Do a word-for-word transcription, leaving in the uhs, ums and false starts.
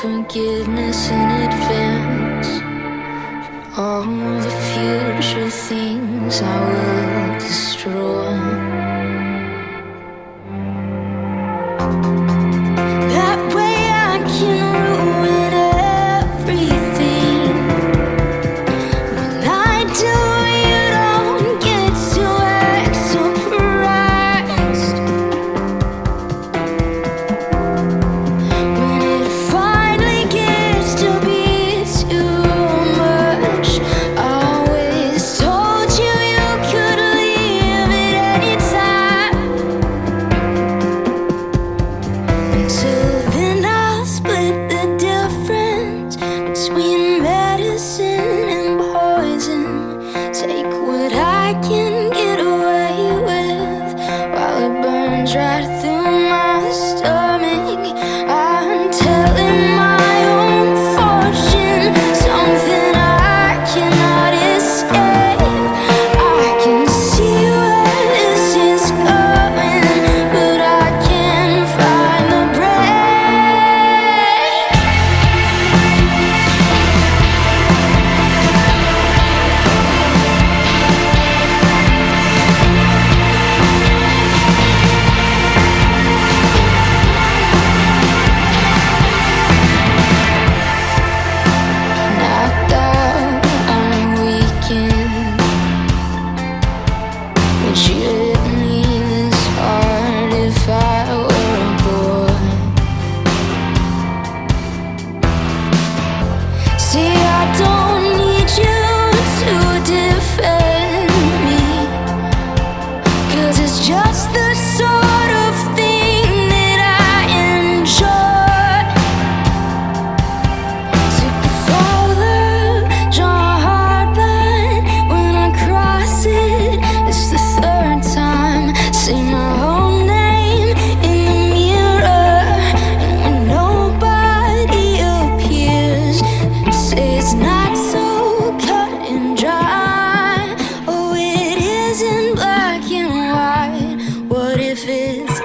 forgiveness in advance for all the future things I will destroy. That way I can ruin everything. When I do, you don't get to act surprised. When it finally gets to be too much, I always told you you could leave at any time. Until then I'll split the difference between medicine and poison. Take what I can get away with while it burns right through my stomach. I'm telling my own fortune, something I cannot escape. I can see where this is going, but I can't find the break. Knocked out, I'm weakened, but you hit me this hard if I were a boy. See, I don't need you to defend me, 'cause it's just the sort of thing that I enjoy. Took a father, draw a hard line. When I cross it, it's the third time. Say my own name in the mirror, and when nobody appears, say it's not so cut and dry. Oh, it isn't black and white. What if it's